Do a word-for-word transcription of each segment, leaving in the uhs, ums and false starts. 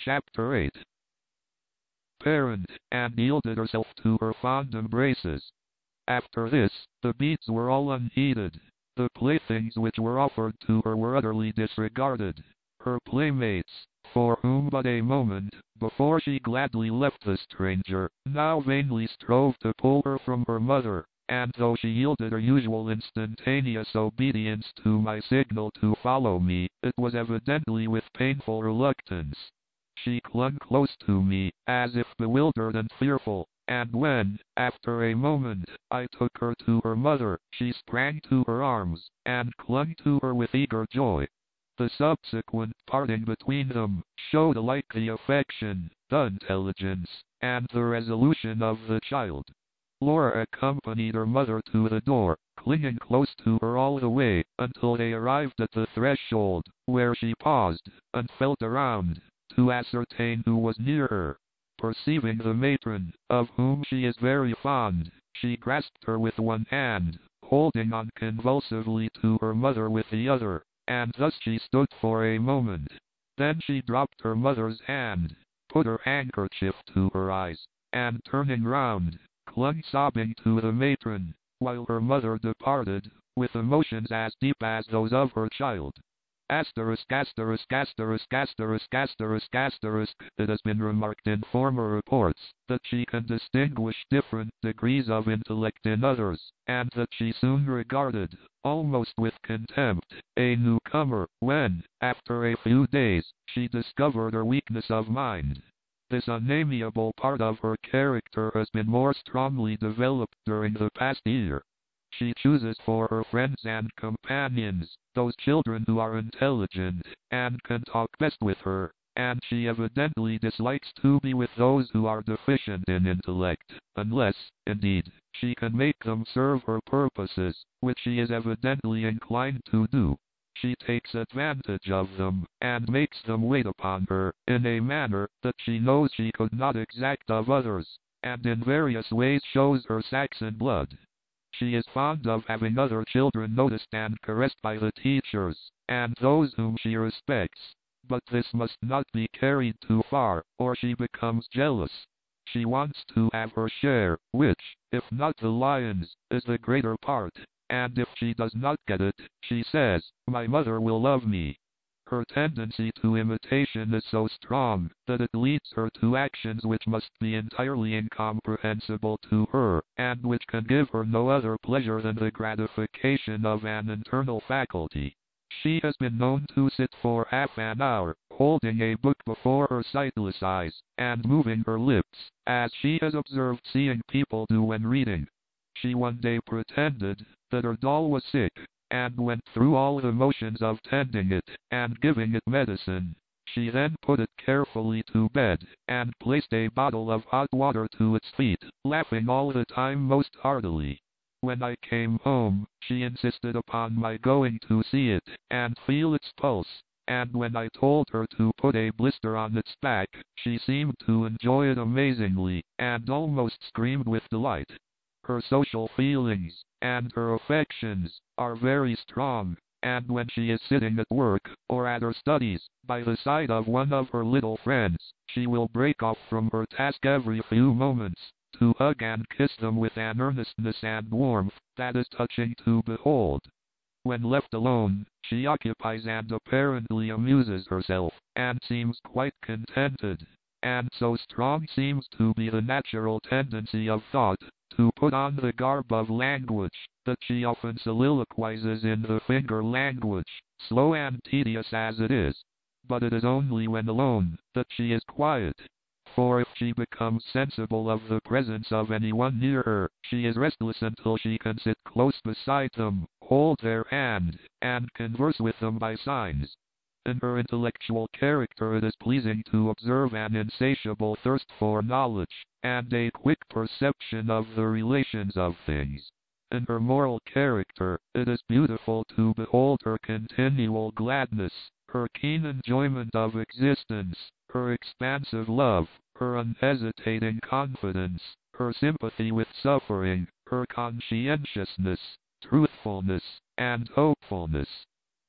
Chapter eight. Parent, and yielded herself to her fond embraces. After this, the beads were all unheeded. The playthings which were offered to her were utterly disregarded. Her playmates, for whom but a moment before she gladly left the stranger, now vainly strove to pull her from her mother, and though she yielded her usual instantaneous obedience to my signal to follow me, it was evidently with painful reluctance. She clung close to me, as if bewildered and fearful, and when, after a moment, I took her to her mother, she sprang to her arms, and clung to her with eager joy. The subsequent parting between them showed alike the affection, the intelligence, and the resolution of the child. Laura accompanied her mother to the door, clinging close to her all the way, until they arrived at the threshold, where she paused, and felt around, to ascertain who was near her. Perceiving the matron, of whom she is very fond, she grasped her with one hand, holding on convulsively to her mother with the other, and thus she stood for a moment. Then she dropped her mother's hand, put her handkerchief to her eyes, and turning round, clung sobbing to the matron, while her mother departed, with emotions as deep as those of her child. Asterisk, asterisk, asterisk, asterisk, asterisk, asterisk. It has been remarked in former reports that she can distinguish different degrees of intellect in others, and that she soon regarded, almost with contempt, a newcomer, when, after a few days, she discovered her weakness of mind. This unamiable part of her character has been more strongly developed during the past year. She chooses for her friends and companions those children who are intelligent, and can talk best with her, and she evidently dislikes to be with those who are deficient in intellect, unless, indeed, she can make them serve her purposes, which she is evidently inclined to do. She takes advantage of them, and makes them wait upon her, in a manner that she knows she could not exact of others, and in various ways shows her Saxon blood. She is fond of having other children noticed and caressed by the teachers, and those whom she respects, but this must not be carried too far, or she becomes jealous. She wants to have her share, which, if not the lion's, is the greater part, and if she does not get it, she says, "My mother will love me." Her tendency to imitation is so strong that it leads her to actions which must be entirely incomprehensible to her, and which can give her no other pleasure than the gratification of an internal faculty. She has been known to sit for half an hour, holding a book before her sightless eyes, and moving her lips, as she has observed seeing people do when reading. She one day pretended that her doll was sick, and went through all the motions of tending it, and giving it medicine. She then put it carefully to bed, and placed a bottle of hot water to its feet, laughing all the time most heartily. When I came home, she insisted upon my going to see it, and feel its pulse, and when I told her to put a blister on its back, she seemed to enjoy it amazingly, and almost screamed with delight. Her social feelings, and her affections, are very strong, and when she is sitting at work, or at her studies, by the side of one of her little friends, she will break off from her task every few moments, to hug and kiss them with an earnestness and warmth that is touching to behold. When left alone, she occupies and apparently amuses herself, and seems quite contented, and so strong seems to be the natural tendency of thought to put on the garb of language, that she often soliloquizes in the finger language, slow and tedious as it is. But it is only when alone that she is quiet. For if she becomes sensible of the presence of anyone near her, she is restless until she can sit close beside them, hold their hand, and converse with them by signs. In her intellectual character it is pleasing to observe an insatiable thirst for knowledge, and a quick perception of the relations of things. In her moral character, it is beautiful to behold her continual gladness, her keen enjoyment of existence, her expansive love, her unhesitating confidence, her sympathy with suffering, her conscientiousness, truthfulness, and hopefulness.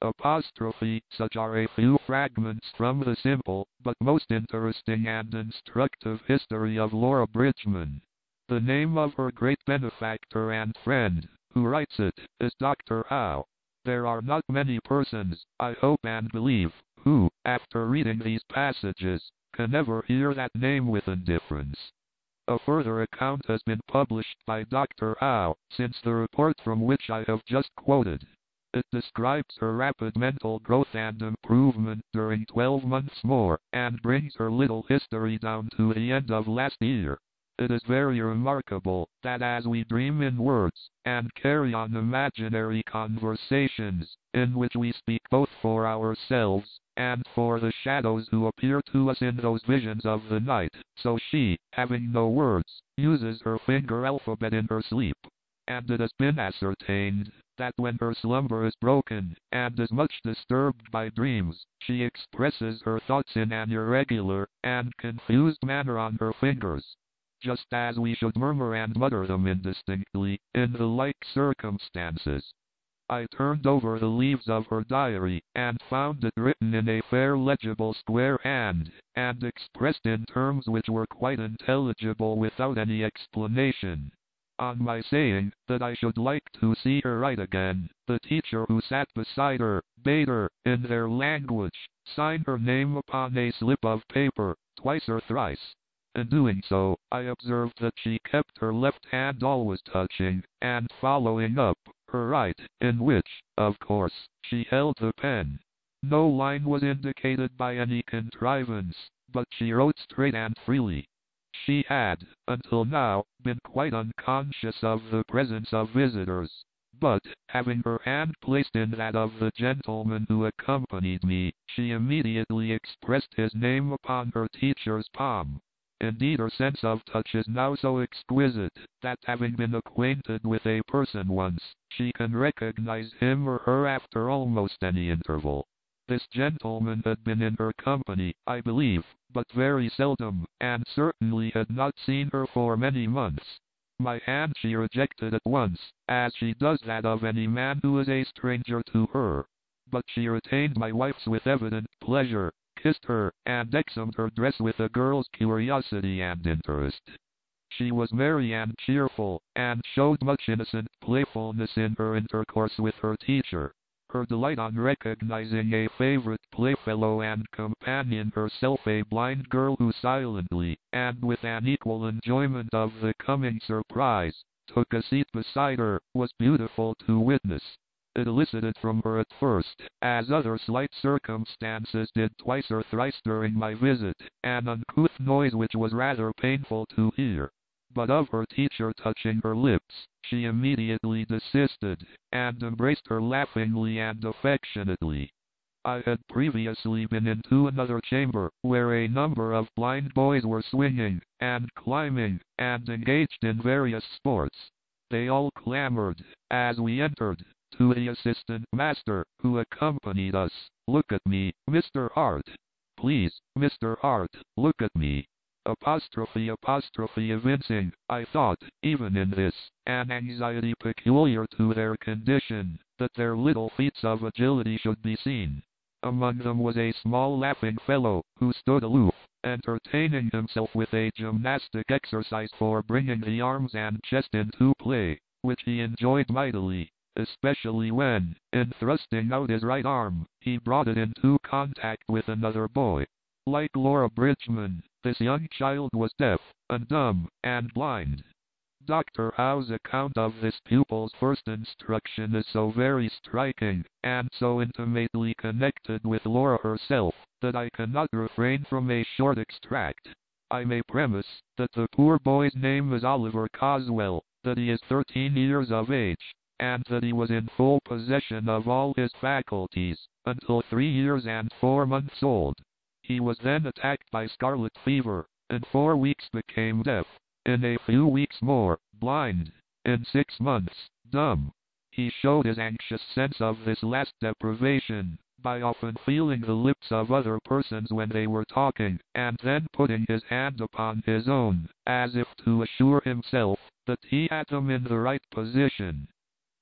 Apostrophe. Such are a few fragments from the simple, but most interesting and instructive history of Laura Bridgman. The name of her great benefactor and friend, who writes it, is Doctor Howe. There are not many persons, I hope and believe, who, after reading these passages, can ever hear that name with indifference. A further account has been published by Doctor Howe, since the report from which I have just quoted. It describes her rapid mental growth and improvement during twelve months more, and brings her little history down to the end of last year. It is very remarkable that as we dream in words, and carry on imaginary conversations, in which we speak both for ourselves, and for the shadows who appear to us in those visions of the night, so she, having no words, uses her finger alphabet in her sleep. And it has been ascertained that when her slumber is broken, and is much disturbed by dreams, she expresses her thoughts in an irregular and confused manner on her fingers, just as we should murmur and mutter them indistinctly, in the like circumstances. I turned over the leaves of her diary, and found it written in a fair legible square hand, and expressed in terms which were quite intelligible without any explanation. On my saying that I should like to see her write again, the teacher who sat beside her, bade her, in their language, sign her name upon a slip of paper, twice or thrice. In doing so, I observed that she kept her left hand always touching, and following up, her right, in which, of course, she held the pen. No line was indicated by any contrivance, but she wrote straight and freely. She had, until now, been quite unconscious of the presence of visitors, but, having her hand placed in that of the gentleman who accompanied me, she immediately expressed his name upon her teacher's palm. Indeed, her sense of touch is now so exquisite, that having been acquainted with a person once, she can recognize him or her after almost any interval. This gentleman had been in her company, I believe, but very seldom, and certainly had not seen her for many months. My hand she rejected at once, as she does that of any man who is a stranger to her. But she retained my wife's with evident pleasure, kissed her, and examined her dress with a girl's curiosity and interest. She was merry and cheerful, and showed much innocent playfulness in her intercourse with her teacher. Her delight on recognizing a favorite playfellow and companion, herself a blind girl who silently, and with an equal enjoyment of the coming surprise, took a seat beside her, was beautiful to witness. It elicited from her at first, as other slight circumstances did twice or thrice during my visit, an uncouth noise which was rather painful to hear. But of her teacher touching her lips, she immediately desisted, and embraced her laughingly and affectionately. I had previously been into another chamber, where a number of blind boys were swinging, and climbing, and engaged in various sports. They all clamored, as we entered, to the assistant master, who accompanied us, "Look at me, Mister Hart. Please, Mister Hart, look at me." Apostrophe apostrophe evincing, I thought, even in this, an anxiety peculiar to their condition, that their little feats of agility should be seen. Among them was a small laughing fellow, who stood aloof, entertaining himself with a gymnastic exercise for bringing the arms and chest into play, which he enjoyed mightily, especially when, in thrusting out his right arm, he brought it into contact with another boy. Like Laura Bridgman, this young child was deaf, and dumb, and blind. Doctor Howe's account of this pupil's first instruction is so very striking, and so intimately connected with Laura herself, that I cannot refrain from a short extract. I may premise that the poor boy's name is Oliver Coswell, that he is thirteen years of age, and that he was in full possession of all his faculties, until three years and four months old. He was then attacked by scarlet fever, in four weeks became deaf, in a few weeks more, blind, in six months, dumb. He showed his anxious sense of this last deprivation, by often feeling the lips of other persons when they were talking, and then putting his hand upon his own, as if to assure himself that he had them in the right position.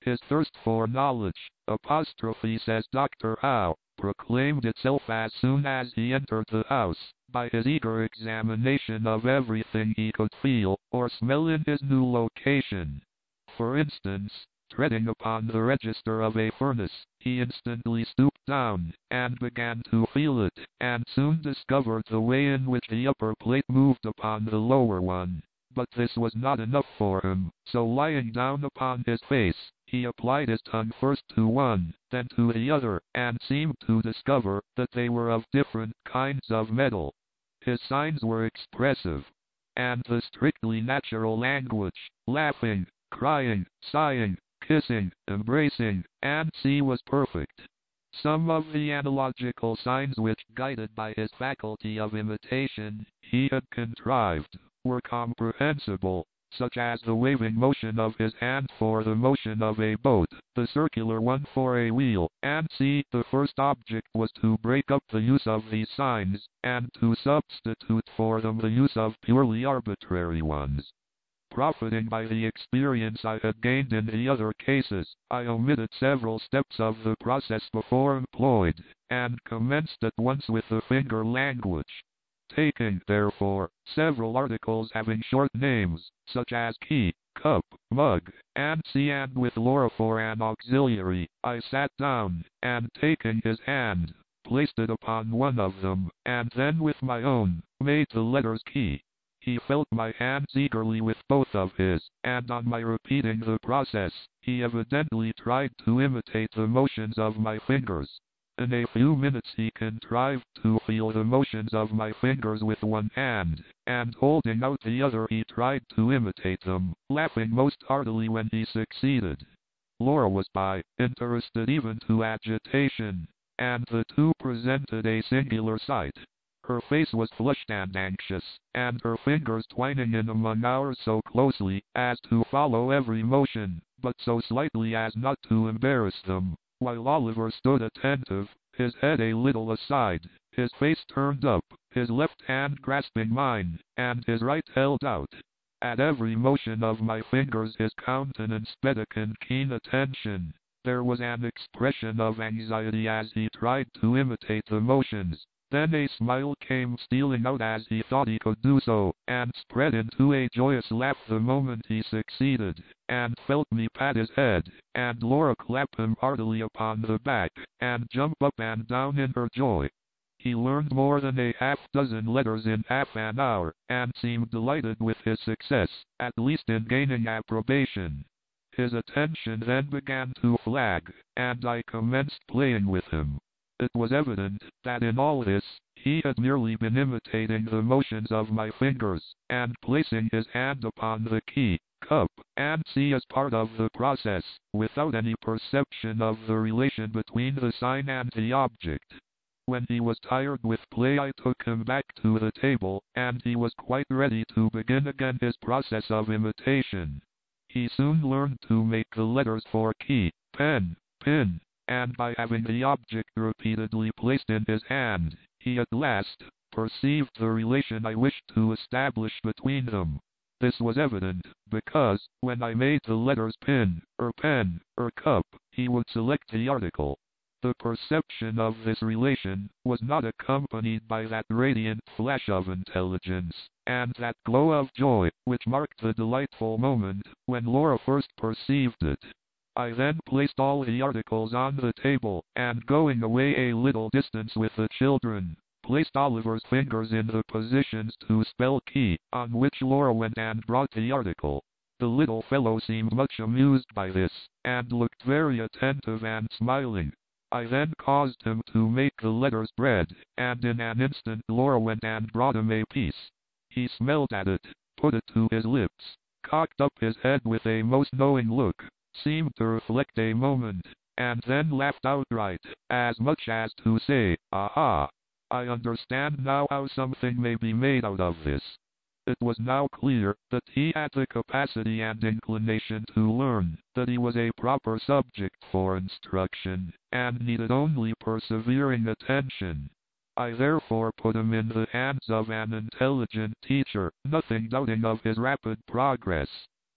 His thirst for knowledge, apostrophe says Doctor Howe, proclaimed itself as soon as he entered the house, by his eager examination of everything he could feel or smell in his new location. For instance, treading upon the register of a furnace, he instantly stooped down, and began to feel it, and soon discovered the way in which the upper plate moved upon the lower one. But this was not enough for him, so lying down upon his face, he applied his tongue first to one, then to the other, and seemed to discover that they were of different kinds of metal. His signs were expressive, and the strictly natural language, laughing, crying, sighing, kissing, embracing, and see was perfect. Some of the analogical signs which, guided by his faculty of imitation, he had contrived, were comprehensible, such as the waving motion of his hand for the motion of a boat, the circular one for a wheel, and see, the first object was to break up the use of these signs, and to substitute for them the use of purely arbitrary ones. Profiting by the experience I had gained in the other cases, I omitted several steps of the process before employed, and commenced at once with the finger language. Taking, therefore, several articles having short names, such as key, cup, mug, and see, and with Laura for an auxiliary, I sat down, and taking his hand, placed it upon one of them, and then with my own, made the letters key. He felt my hands eagerly with both of his, and on my repeating the process, he evidently tried to imitate the motions of my fingers. In a few minutes he contrived to feel the motions of my fingers with one hand, and holding out the other he tried to imitate them, laughing most heartily when he succeeded. Laura was by, interested even to agitation, and the two presented a singular sight. Her face was flushed and anxious, and her fingers twining in among ours so closely as to follow every motion, but so slightly as not to embarrass them, while Oliver stood attentive, his head a little aside, his face turned up, his left hand grasping mine, and his right held out. At every motion of my fingers his countenance beckoned keen attention. There was an expression of anxiety as he tried to imitate the motions. Then a smile came stealing out as he thought he could do so, and spread into a joyous laugh the moment he succeeded, and felt me pat his head, and Laura clap him heartily upon the back, and jump up and down in her joy. He learned more than a half dozen letters in half an hour, and seemed delighted with his success, at least in gaining approbation. His attention then began to flag, and I commenced playing with him. It was evident that in all this, he had merely been imitating the motions of my fingers, and placing his hand upon the key, cup, and see as part of the process, without any perception of the relation between the sign and the object. When he was tired with play I took him back to the table, and he was quite ready to begin again his process of imitation. He soon learned to make the letters for key, pen, pin, and by having the object repeatedly placed in his hand, he at last perceived the relation I wished to establish between them. This was evident, because, when I made the letters pin, or pen, or cup, he would select the article. The perception of this relation was not accompanied by that radiant flash of intelligence, and that glow of joy, which marked the delightful moment when Laura first perceived it. I then placed all the articles on the table, and going away a little distance with the children, placed Oliver's fingers in the positions to spell key, on which Laura went and brought the article. The little fellow seemed much amused by this, and looked very attentive and smiling. I then caused him to make the letters bread, and in an instant Laura went and brought him a piece. He smelled at it, put it to his lips, cocked up his head with a most knowing look, seemed to reflect a moment, and then laughed outright, as much as to say, "Aha! I understand now how something may be made out of this." It was now clear that he had the capacity and inclination to learn, that he was a proper subject for instruction, and needed only persevering attention. I therefore put him in the hands of an intelligent teacher, nothing doubting of his rapid progress.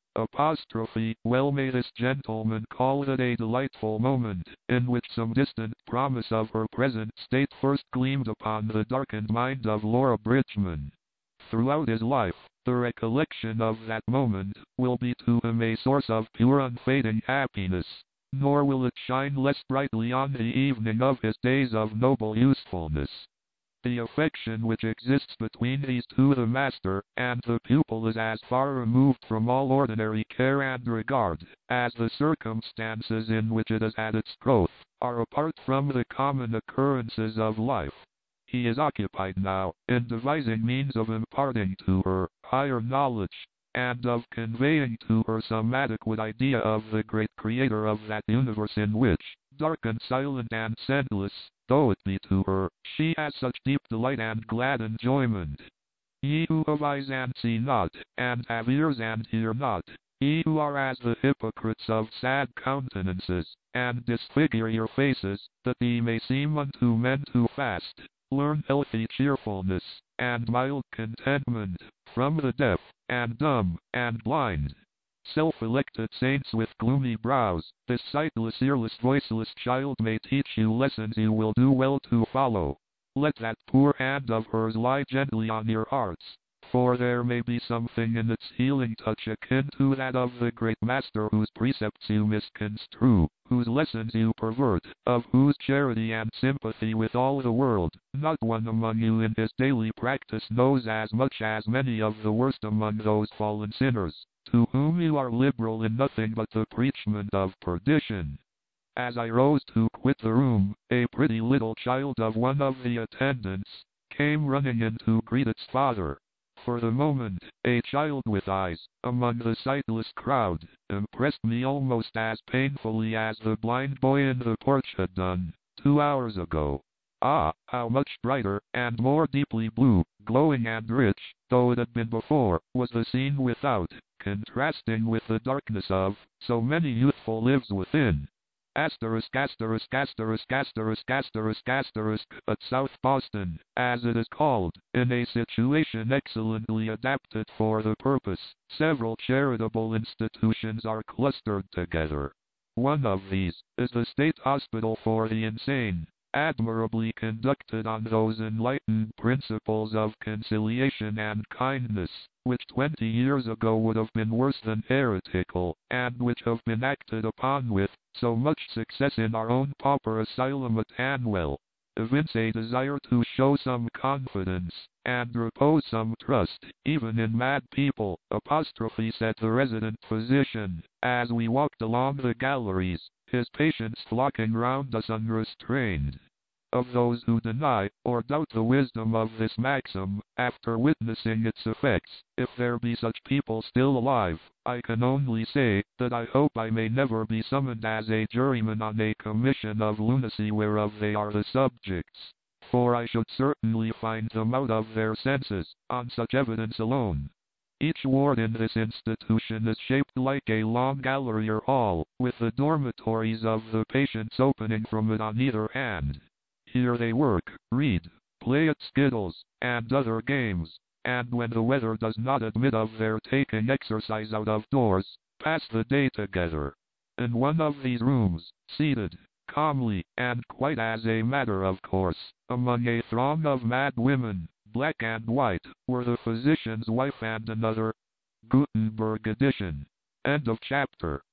Apostrophe, well may this gentleman call it a delightful moment, in which some distant promise of her present state first gleamed upon the darkened mind of Laura Bridgman. Throughout his life, the recollection of that moment will be to him a source of pure unfading happiness, nor will it shine less brightly on the evening of his days of noble usefulness. The affection which exists between these two, the master and the pupil, is as far removed from all ordinary care and regard, as the circumstances in which it has had its growth are apart from the common occurrences of life. He is occupied now in devising means of imparting to her higher knowledge, and of conveying to her some adequate idea of the great Creator of that universe in which, dark and silent and scentless, though it be to her, she has such deep delight and glad enjoyment. Ye who have eyes and see not, and have ears and hear not, ye who are as the hypocrites of sad countenances, and disfigure your faces, that ye may seem unto men too fast, learn healthy cheerfulness, and mild contentment, from the deaf, and dumb, and blind. Self-elected saints with gloomy brows, this sightless, earless, voiceless child may teach you lessons you will do well to follow. Let that poor hand of hers lie gently on your hearts, for there may be something in its healing touch akin to that of the great Master whose precepts you misconstrue, whose lessons you pervert, of whose charity and sympathy with all the world, not one among you in his daily practice knows as much as many of the worst among those fallen sinners, to whom you are liberal in nothing but the preachment of perdition. As I rose to quit the room, a pretty little child of one of the attendants came running in to greet its father. For the moment, a child with eyes, among the sightless crowd, impressed me almost as painfully as the blind boy in the porch had done, two hours ago. Ah, how much brighter, and more deeply blue, glowing and rich, though it had been before, was the scene without, contrasting with the darkness of so many youthful lives within. Asterisk, asterisk, asterisk, asterisk, asterisk, asterisk, at South Boston, as it is called, in a situation excellently adapted for the purpose, several charitable institutions are clustered together. One of these is the State Hospital for the Insane, admirably conducted on those enlightened principles of conciliation and kindness, which twenty years ago would have been worse than heretical, and which have been acted upon with so much success in our own pauper asylum at Hanwell, evince a desire to show some confidence, and repose some trust, even in mad people, apostrophe said the resident physician, as we walked along the galleries, his patients flocking round us unrestrained. Of those who deny or doubt the wisdom of this maxim, after witnessing its effects, if there be such people still alive, I can only say that I hope I may never be summoned as a juryman on a commission of lunacy whereof they are the subjects, for I should certainly find them out of their senses, on such evidence alone. Each ward in this institution is shaped like a long gallery or hall, with the dormitories of the patients opening from it on either hand. Here they work, read, play at skittles, and other games, and when the weather does not admit of their taking exercise out of doors, pass the day together. In one of these rooms, seated, calmly, and quite as a matter of course, among a throng of mad women, black and white, were the physician's wife and another. Gutenberg edition. End of chapter.